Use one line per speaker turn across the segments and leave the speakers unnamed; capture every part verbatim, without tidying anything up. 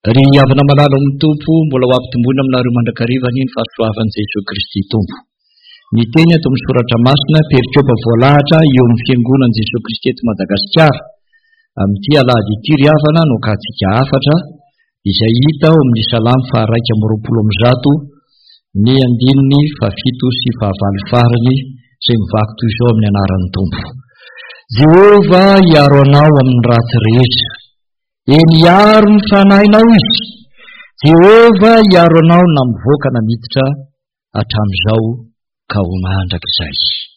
Ry avana malala amin'ny tompo mbola ho ampitombona aminareo mandrakariva ny fahasoavan'i Jesosy Kristy tompo. Ny teny ato amin'ny soratra masina perikopa voalahatra eo amin'ny fiangonan'i Jesosy Kristy eto Madagasikara. Amin'ity alahady ity ry havana no katsika afatra izay hita ao amin'ny salamy faha raika amby roapolo amby zato ny andininy fafito sy fahavalo farany izay mivaky toy izao amin'ny anaran'ny tompo. Jehova hiaro anao amin'ny ratsy rehetra, eny hiaro ny fanahinao izy. Jehova hiaro anao na mivoaka na miditra hatramin'izao ka ho mandrakizay.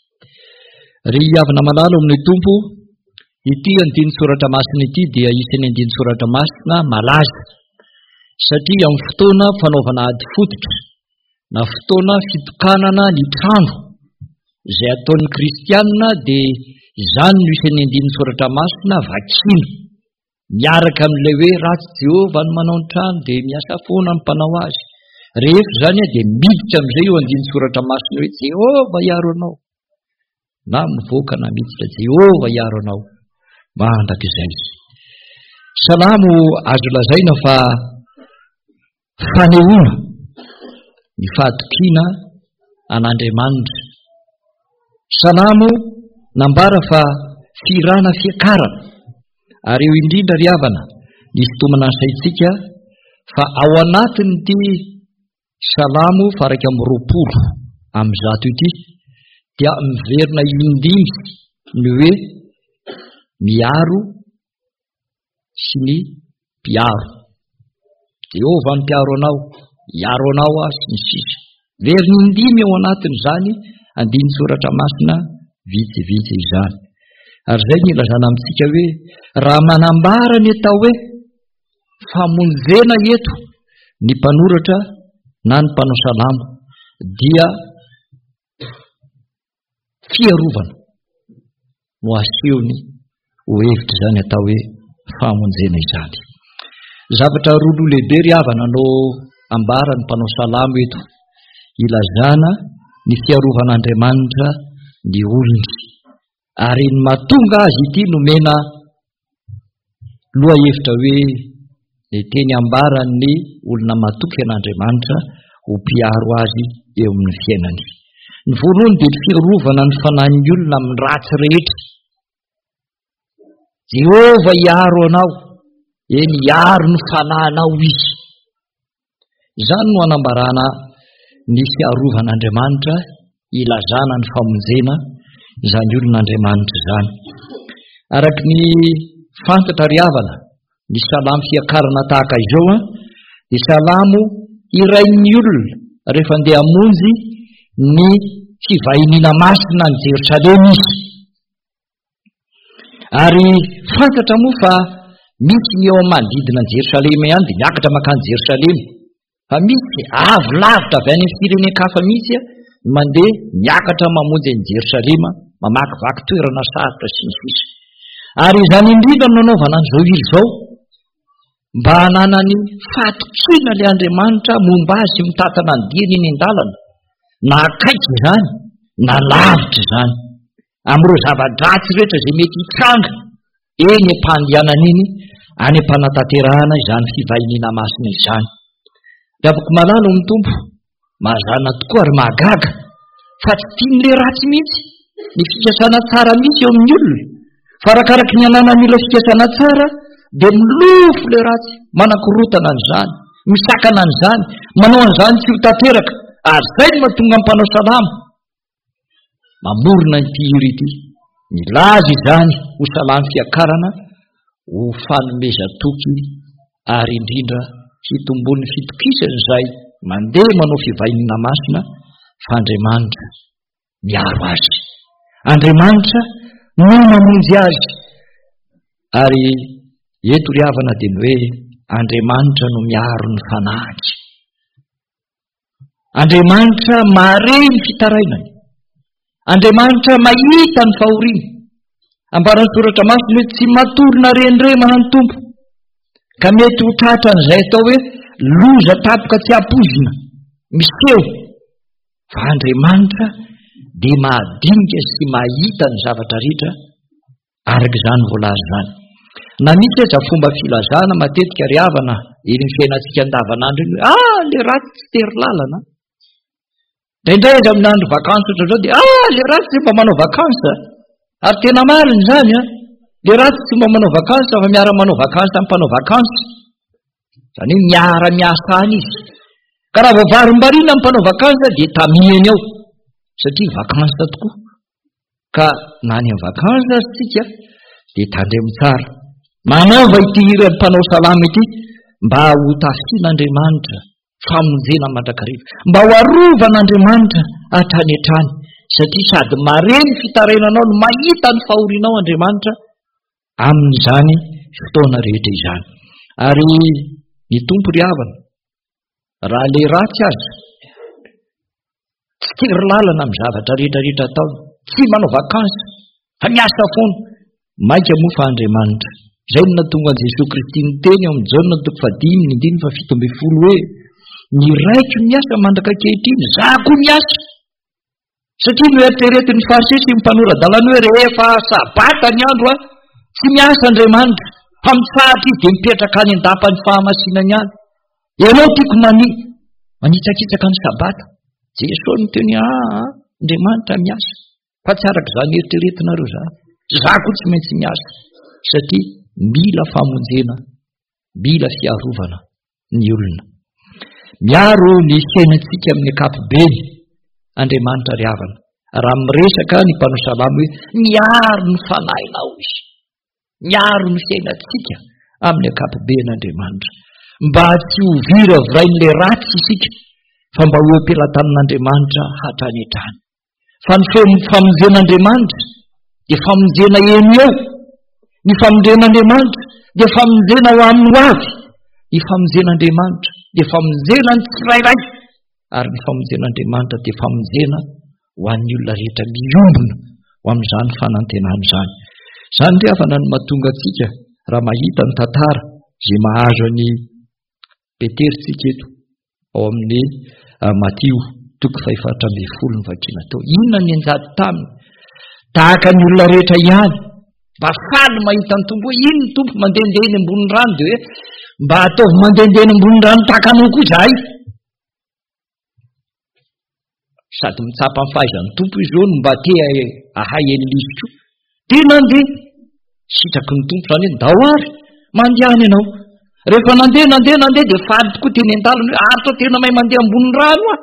Ry havana malala amin'ny tompo, ity andiny soratra masina ity dia isan'ny andiny soratra masina malaza satria amin'ny fotoana fanaovana ady fototra na fotoana fitokanana ny trano izay ataon'ny kristianina dia izany no isan'ny andiny soratra masina vakina miaraka amin'ilay hoe ratsy Jehova no manao ny trano dia miasa foana ny mpanao azy. Rehefa izany dia miditra amin'izay eo andiny soratra masina hoe Jehova hiaro anao na mivoaka na miditra, Jehova hiaro anao mandrakizay. Salamo azo lazaina fa fanehoana ny fahatokiana an'Andriamanitra. Salamo nambara fa firana fiakarana, ary eo indrindra ry havana ny fitomana ny saintsika fa ao anatin'ity salamo faha raika amby roapolo amin'ny zato ity dia miverina indimy ny hoe miaro sy ny mpiaro. Jehova ny mpiaro anao, hiaro anao aho sy ny sisa. Verina indimy ao anatin'izany andiny soratra masina vitsivitsy izany. Ary izay ny ilazana amintsika hoe raha manambara ny atao hoe famonjena eto ny mpanoratra na ny mpanao salamo dia fiarovana no asehony ho hevitra izany atao hoe famonjena izany. Zavatra roa lehibe ry havana no ambara ny mpanao salamo eto, ilazana ny fiarovan'Andriamanitra ny olony, ary ny mahatonga azy ity nomena loha hevitra hoe ny teny ambaran'ny olona mahatoky an'Andriamanitra ho mpiaro azy eo amin'ny fiainany. Ny voalohany dia ny fiarovana ny fanahin'ny olona amin'ny ratsy rehetra. Jehova hiaro anao, eny hiaro ny fanahinao izy. Izany no anambarana ny fiarovan'Andriamanitra, ilazana ny famonjena izany olon'Andriamanitra izany. Araka ny fantatra ry havana ny salamo fiakarana tahaka izao dia salamo irain'ny olona rehefa andeha hamonjy ny fivahiniana masina ny Jerosalema izy. Ary fantatra moa fa misy ny eo amin'ny manodidina ny Jerosalema ihany dia miakatra makany Jerosalema, fa misy avy lavitra avy any amin'ny firenen-kafa misy mandeha miakatra mamonjy ny Jerosalema, mamakivaky toerana sarotra sy ny sisa. Ary izany indrindra no nanaovana an'izao izy izao mba hananany fahatokiana ilay Andriamanitra momba azy mitantana ny diany eny an-dalana, na akaiky izany na lavitra izany, amin'ireo zava-dratsy rehetra izay mety hitranga eny am-pandehanana iny any am-panatanterahana izany fivahiniana masina izany. Dia afaka malala amin'ny tompo, mazana tokoa ary mahagaga fa tsy tian'ilay ratsy mihitsy ny fikasana tsara mihitsy eo amin'ny olona, fa arakaraky ny ananan'ila fikasana tsara dia milofo ilay ratsy, manakorotana an'izany, misakana an'izany, manao an'izany tsy ho tanteraka. Ary izay no mahatonga ny mpanao salamo mamorona ity hira ity, milaza izany ho salamo fiakarana, ho fanomezan-toky ary indrindra fitombon'ny fitokisana izay mandeha manao fivahiniana masina fa Andriamanitra miaro azy, Andriamanitra no mamonjy azy. Ary eto ry havana dia ny hoe Andriamanitra no miaro ny fanahiny, Andriamanitra mahare ny fitarainany, Andriamanitra mahita ny fahoriana. Ambaran'ny soratra masina hoe tsy matorina reniremana ny tompo ka mety ho tratra an'izay atao hoe loza tapoka tsy hampozina miseho, fa Andriamanitra dia mahadinika sy mahita ny zavatra rehetra araka izany voalaza izany. na misy aza fomba filazana matetika ry havana iny ny fiainantsika andavanandro iny ah le ratsy tsy tery lalana indraindray aza amin'ny andro vakansa ohatra zao dia ah le ratsy tsy mba manao vakansa ary tena mariny zany a le ratsy tsy mba manao vakansa fa miara manao vakansa amin'ny mpanao vakansa zany hoe miara miasa any izy ka raha voavarim-barina amin'ny mpanao vakansa dia tamiany ao satria vakansa tokoa ka na ny amin'ny vakansa sika dia tandremo tsara manaova ity iran'ny mpanao salama ity mba ho tafian'Andriamanitra famonjena mandrakariva mba ho arovan'Andriamanitra hatrany hatrany satria sady mareny fitarainanao no mahita ny fahorinao Andriamanitra amin'izany fotoana rehetra izany ary ny tompo ry havana raha le ratsy azy tsy tery lalana amin'ny zavatra rehetra rehetra atao tsy manao vakansa fa miasa foana mainka moa fa Andriamanitra izay no natonga an'i Jesosy Kristy ny teny ao amin'ny Jaona toko fadimy ny dimy fa fito ambin'ny folo hoe ny raiky miasa mandraka ankehitriny za koa miasa satria no eritreretin'ny farisy sy ny mpanorandalana hoe rehefa sabata ny andro a tsy miasa Andriamanitra fa mitsahatra izy dia mipetraka any an-dampany fahamasinany any ianao tiako mani manitsakitsaka ny sabata Jesosy no teny ah Andriamanitra miasa fa tsy araka izany eritreretinareo za za koa tsy maintsy miasa satria mila famonjena mila fiarovana ny olona miaro ny fiainantsika amin'ny ankapobeny Andriamanitra ry havana raha miresaka ny mpanao salama hoe miaro ny fanahinao izy miaro ny fiainantsika amin'ny ankapoben'Andriamanitra mba tsy ho vira virain'le ratsy isika fa mba ho ampelantanan'Andriamanitra hatrany hatrany fa ny famonjen'Andriamanitra dia famonjena eny eo ny famonjen'Andriamanitra dia famonjena ho amin'ny ho avy ny famonjen'Andriamanitra dia famonjena ny tsirairay ary ny famonjen'Andriamanitra dia famonjena ho an'ny olona rehetra miombona ho amin'izany fanantenana izany izany ry havana no mahatonga antsika raha mahita ny tantara izay mahazo any Peteritsika eto ao amin'ny Matio toko fahaefatra ambin'ny folo ny vakiana tao inona ny anjady taminy tahaka ny olona rehetra ihany mba faly mahita ny tompo hoe ino ny tompo mandehandeha eny ambonin'ny rano dia hoe mba ataovy mandehandeha eny ambonin'ny rano tahaka anao koa zahay sady mitsapa ny fahaizan'ny tompo izy eo no mba te ahay Elisy koa dia nandeha sitraky ny tompo zany hoe ndao ary mandehany ianao rehefa nandeha nandeha nandeha dia faly tokoa teny an-dalana hoe ary tao tena mahay mandeha ambonin'ny rano ah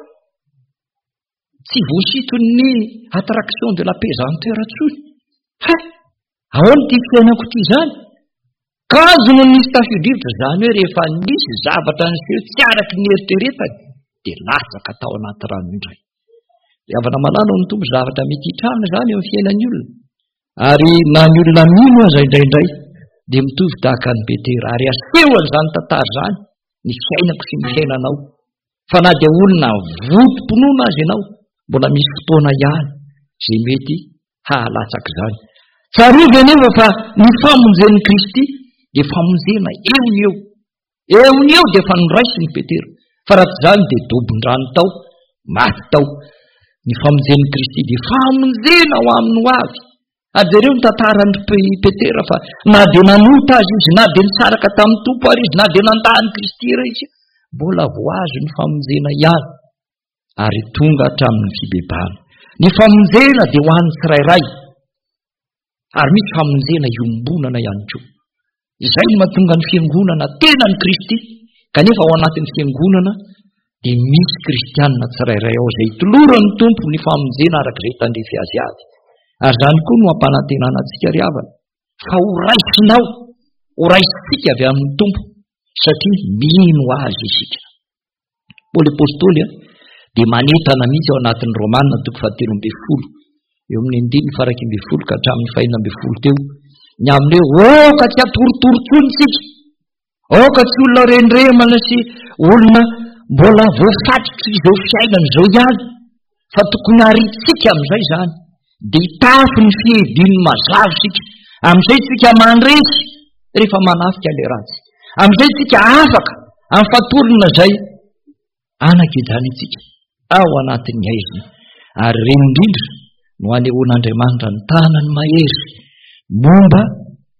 tsy voasito ny attraction de la pesanteur atsony ha ahoana ty fiainako ty zany ka azo no nisy tafio-drivotra zany hoe rehefa nisy zavatra niseho tsy araky ny eritreretany dia latsaka tao anaty rano indray havana malala ao ny tompo zavatra mety hitranga zany eo amin'ny fiainan'ny olona ary na ny olona mino aza indraindray dia mitovy tahaka ny Petera ary aseho an'izany tantara zany ny fiainako sy ny fiainanao fa na dia olona votom-ponoana azy ianao mbola misy fotoana ihany izay mety hahalatsaka izany tsarovy anefa fa ny famonjen'i Kristy dia famonjena eo ny eo eo ny eo dia fa noraisy ny Petera fa raha tsy izany dia dobon-drano tao maty tao ny famonjen'i Kristy dia famonjena ho amin'ny ho avy ary zareo ny tantarany Petera fa na dia nanota azy izy na dia nisaraka tamin'ny tompo ary izy na dia nandahany Kristy iray izy mbola voazo ny famonjena ihany ary tonga hatramin'ny fibebahana ny famonjena dia ho an'ny tsirairay ary misy famonjena iombonana ihany koa izay no mahatonga ny fiangonana tena ny Kristy kanefa ao anatin'ny fiangonana dia misy kristianina tsirairay ao izay tolorany tompo ny famonjena arak'izay tandrefy azy avy ary zany koa no ampanantenana antsika ry havana fa ho raisinao ho raisitsika avy amin'ny tompo satria mino azy isika Paoly apôstôly a dia manentana mihitsy ao anatin'ny Romanina toko fahatelo ambin'ny folo eo amin'ny andiny faraky ambin'ny folo ka hatramin'ny fahina ambin'ny folo teo ny amin'ireo oka tsy atorotorotsony tsika oka tsy olona reniremana sy olona mbola voafatitra izao fiainana izao ihany fa tokony aritsika amin'izay zany dia hitafy ny fihedin'ny mazava sika amin'izay tsika mandresy rehefa manafika le ratsy amin'izay tsika afaka amin'ny fatorona zay anakijany itsika ao anatin'ny aizina ary reny indrindra no anehoan'Andriamanitra ny tanany mahery momba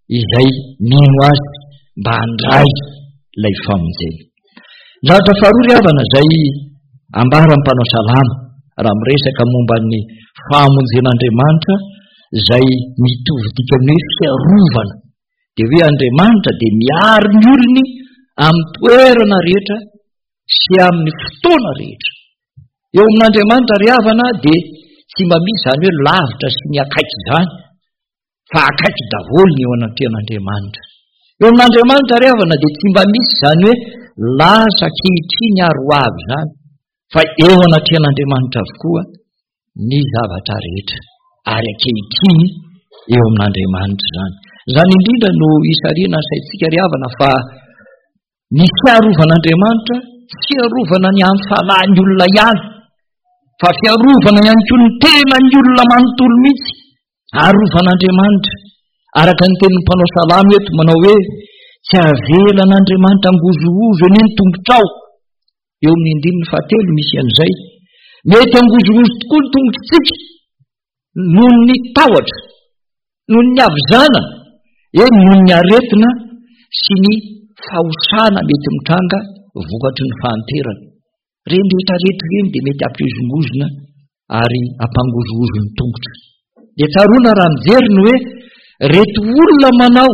izay mino azy mba handray ilay famonjena. Zavatra faharoa ry havana izay ambaran'ny mpanao salama raha miresaka momba ny fahamonjen'Andriamanitra izay mitovy dika amin'ny hoe fiarovana, dia hoe Andriamanitra dia miaro ny olony amin'ny toerana rehetra sy amin'ny fotoana rehetra. Eo amin'Andriamanitra ry havana dia tsy mba misy izany hoe lavitra sy ny akaiky izany, fa akaiky daholo ny eo anatrehan'Andriamanitra. Eo amin'Andriamanitra ry havana dia tsy mba misy izany hoe lasa kehitriny aro avy izany, fa eo anatrehan'Andriamanitra avokoa ny zavatra rehetra, ary ankehitriny eo amin'Andriamanitra izany. Izany indrindra no isariana ny saintsika ry havana fa ny fiarovan'Andriamanitra tsy fiarovana ny amin'ny falahin'ny olona ihany, fa fiarovana ihany koa ny tena ny olona manontolo mihitsy. Arovan'Andriamanitra araka ny tenin'ny mpanao salama eto manao hoe tsy avelan'Andriamanitra angozogozo eny ny tongotrao. Eo amin'ny andininy fahatelo misy an'izay, mety angozogozo tokoa ny tongotritsika noho ny tahotra, noho ny avizana, eny noho ny aretina sy ny fahosana mety mitranga vokatry ny fahanterana. Reny rehetra rehetra reny dia mety ampihozongozona ary ampangozogozo ny tongotra. Dia tsaroana raha mijery ny hoe reto olona manao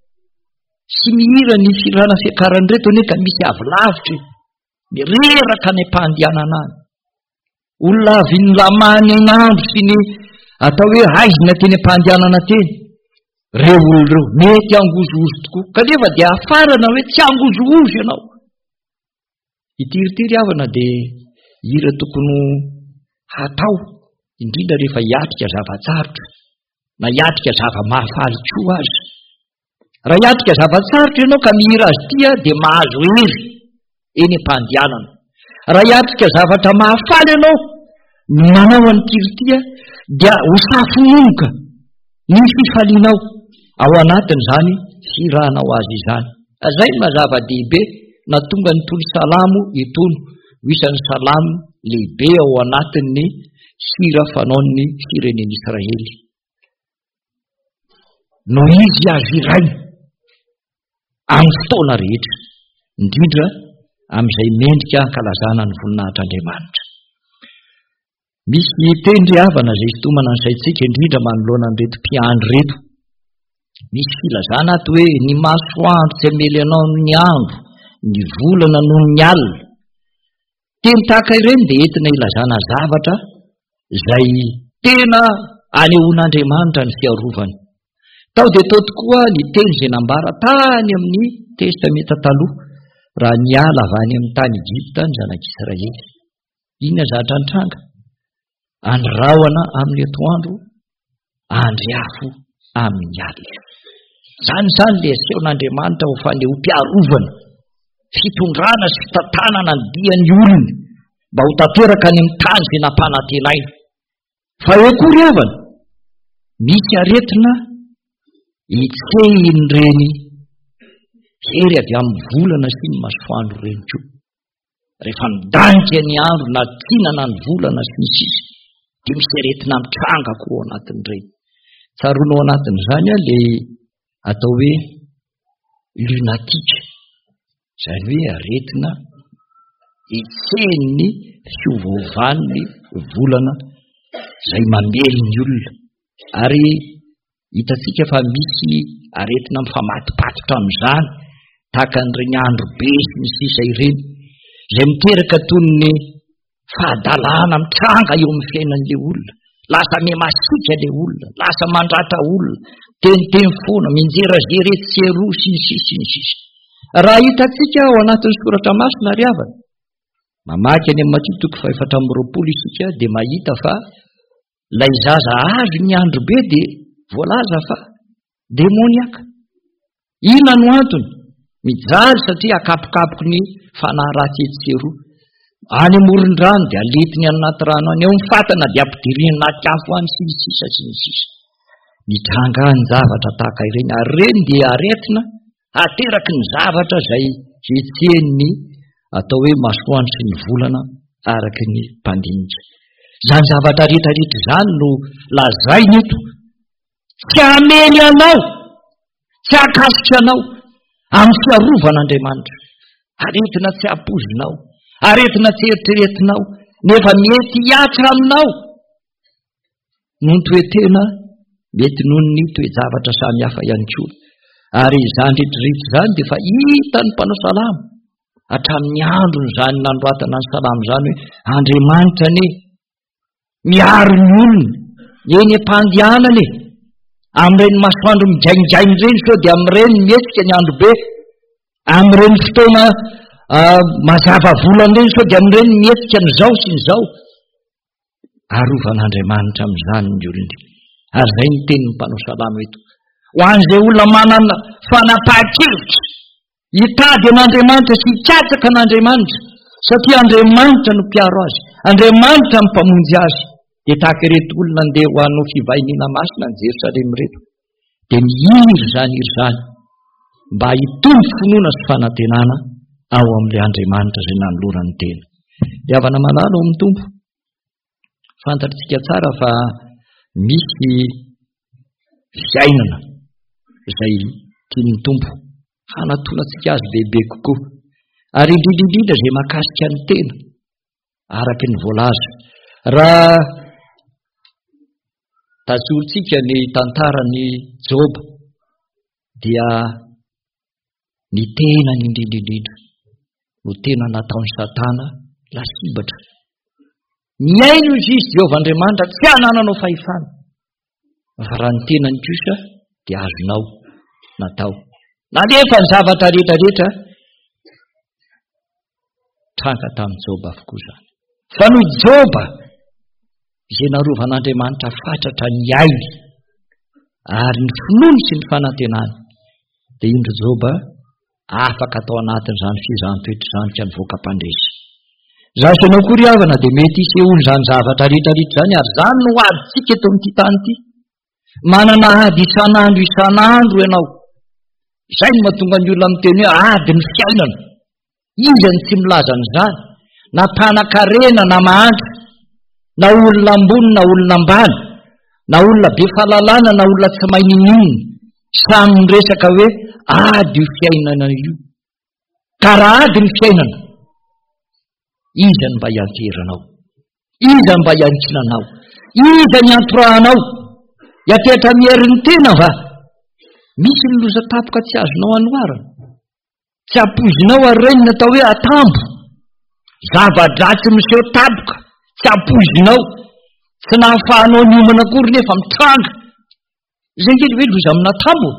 sy mihira ny firana fiakarany reto ane ka misy avy lavitra mireraka ny ampandehanana any, olona avy ny lamany ain'andro sy ny atao hoe haizina teny ampandehanana teny, reo olona reo mety angozogozo tokoa, kanefa dia afarana hoe tsy angozogozo ianao. Itiritiry havana dia hira tokony hatao indrindra rehefa hiatrika zavatsarotra na hiatrika zava-mahafaly koa azy. Raha hiatrika zavatsarotra ianao ka mihira azy tia dia mahazo hery eny ampandehanana. Raha hiatrika zavatra mahafaly ianao manao any tiritia dia ho safononoka ny fifalianao ao anatiny izany firahanao azy izany. Izay no mazava-dehibe na tonga ny tolo salamo itony ho isan'ny salamo lehibe ao anatin'ny hira fanaon'ny fireneny Israely. No izy azo iraina amin'ny fotoana rehetra, indrindra amin'izay mendrika hankalazana ny voninahitr'Andriamanitra. Misy tendry havana izay sitomana ny saintsika indrindra manoloana ny reto mpiandry reto. Misy filazana ato hoe ny masoandro tsy hamely anao ny andro, ny volana noho ny alina. Teny tahaka ireny dia entina ilazana zavatra izay tena anehoan'Andriamanitra ny fiarovany. Tao dia tao tokoa ny teny izay nambara tany amin'ny testamenta taloha raha niala avy any amin'ny tany Egypta ny zanak'Israely. Inona zavatra nitranga? Andrahona amin'ny atoandro, andriafo amin'ny alina. Zany zany le asehon'Andriamanitra ho faneho-piarovana, fitondrana sy fitantanana ny dian'ny olona mba ho tanteraka any amin'ny tany izay nampanantenaina. Fa eo koa ry havana, misy aretina hitsehiny reny hery avy amin'ny volana sy ny masoandro reny koa. Rehefa midanika ny andro na tsinana ny volana sy ny sisa dia misy aretina mitranga koa ao anatin'ireny. Tsaroana ao anatin'izany a le atao hoe lunatika, izany hoe aretina hitsehiny fiovaovan'ny volana izay mamely ny olona. Ary hitantsika fa misy aretina mifamatipatotra amin'izany tahaka an'ireny andro be sy ny sisa ireny izay miteraka toy ny fahadalana mitranga eo amin'ny fiainan'ilay olona, lasa mihamasika ilay olona, lasa mandratra olona, teniteny foana, minjerazeretsy seroa sy ny sisa sy ny sisa. Raha hitantsika ao anatin'ny soratra masina ry havana, mamaky any amin'ny Matio toko fahaefatra amby roapolo isika dia mahita fa lay zaza azo ny andro be dia voalaza fa demoniaka. Inona no antony? Mijaly satria akapokapoky ny fanahy ratsy etseroa. Any amoron-drano dia alitiny anaty rano any, eo amin'ny fatana dia ampidiriny anaty afo any sy ny sisa sy ny sisa. Mitranga ny zavatra tahaka ireny, ary reny dia aretina ateraky ny zavatra izay hetsehiny atao hoe masoandro sy ny volana araky ny mpandinika. Zany zavatra rehetra rehetra izany no lazainy eto. Tsy hamely anao, tsy akasitra anao amin'ny fiarovan'Andriamanitra, aretina tsy apozinao, aretina tsy eritreretinao, nefa mety hiatra aminao noho ny toetena, mety noho ny toe-javatra samy hafa ihany koa. Ary izany rehetrarehetra izany dia efa hita ny mpanao salamo hatramin'ny androny izany nanoratana ny salamo izany hoe Andriamanitra ane miaro ny olona eny am-pandehanana e, amin'ireny masoandro migaingainy ireny sao dia amin'ireny mihetsika ny andro be, amin'ireny fotoana uh, mazava volana ireny sao dia amin'ireny mihetsika ny zao sy ny zao. Arovan'Andriamanitra amin'izany ny olona. Ary izay ny tenin'ny mpanao salamo eto ho an'izay olona manana fanapahan-kevitra hitady an'Andriamanitra sy hikatsaka an'Andriamanitra, satria Andriamanitra no mpiaro azy, Andriamanitra no mpamonjy azy. Dia tahaka ireto olona andeha ho anao fivahiniana masina ny Jerosalema reto, dia mihiry zany iry zany mba hitombo finoana sy fanantenana ao amin'ilay Andriamanitra izay nanolorany tena. Dia havana malala ao amin'ny tompo, fantatritsika tsara fa misy fiainana izay tian'ny tompo hanatonatsika azy bebe kokoa, ary indrindrindrindra izay mahakasika ny tena araky ny voalaza. Raha tazorintsika ny tantaran'ny Joba dia ny tenany indrindrindrindra no tena nataon'ny Satana lasibatra. Miaino izy izy Jehovah'Andriamanitra tsy hanananao fahefana, fa raha ny tenany kosa dia azonao natao. Nanefa ny zavatra rehetra rehetra tranga tamin'ny Joba avokoa izany. Fa no Joba izay narovan'Andriamanitra fatratra ny ainy ary ny finoany sy ny fanantenany, dia indro Joba afaka atao anatin'izany fizaham-toetra izany ka nivoaka mpandresy. Raha isanao koa ry havana dia mety hisehoany izany zavatra rehetra rehetra izany, ary izany no adintsika eto amin'ity tany ity. Manana ady isan'andro isan'andro ianao. Izay no mahatonga ny olona miteny hoe ady ny fiainana. Iza ny tsy milaza an'izany? Na mpanan-karena na mahantra, na olona ambony na olona ambany, na olona be fahalalana na olona tsy mahay ninonina, samy miresaka hoe ady io fiainana io. Ka raha ady ny fiainana, iza ny mba hianteranao? Iza mba hiantsinanao? Iza ny antorahanao? Hiatetra miherin'ny tena va? Misy ny loza tapoka tsy azonao anoarana, tsy apozinao ary reny natao hoe atambo, zava-dratsy miseho tapoka tsy apozinao, tsy nahafahanao niomana akory nefa mitranga. Izay ngely hoe loza amina tambo.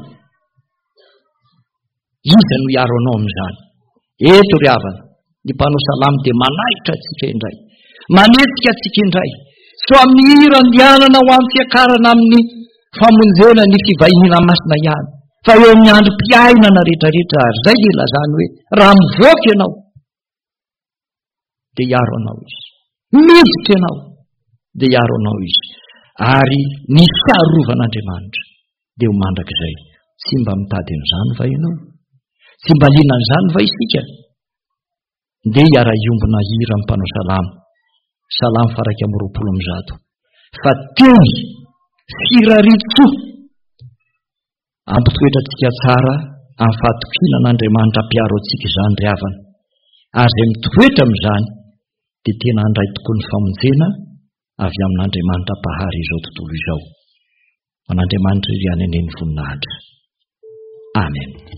Iza no hiaro anao amin'izany? Eto ry havana, ny mpanao salamo dia manaitra atsika indray, manetsika atsika indray, so amin'ny hira andianana ho amin'ny fiakarana amin'ny famonjena ny fivahiniana masina ihany, fa eo amin'ny androm-piainana rehetra rehetra. Ary izay dia ilazany hoe raha mivoaka ianao dia hiaro anao izy, miditra ianao dia hiaro anao izy. Ary ny fiarovan'Andriamanitra dia ho mandrakizay. Tsy mba mitady an'izany va ianao? Tsy mba liana an'izany va isika? Nde hiara-iombona hira amin'ny mpanao salamo, salamo faraka amin'ny roapolo amby zato. Fa teny firaritsoa ampitoetratsika tsara amin'ny fahatokinan'Andriamanitra mpiaro antsika izany ry havana. Ary izay mitoetra amin'izany dia tena handray tokoa ny famonjena avy amin'Andriamanitra mpahary izao tontolo izao. An'Andriamanitra iry any aneny voninahitra. Amen.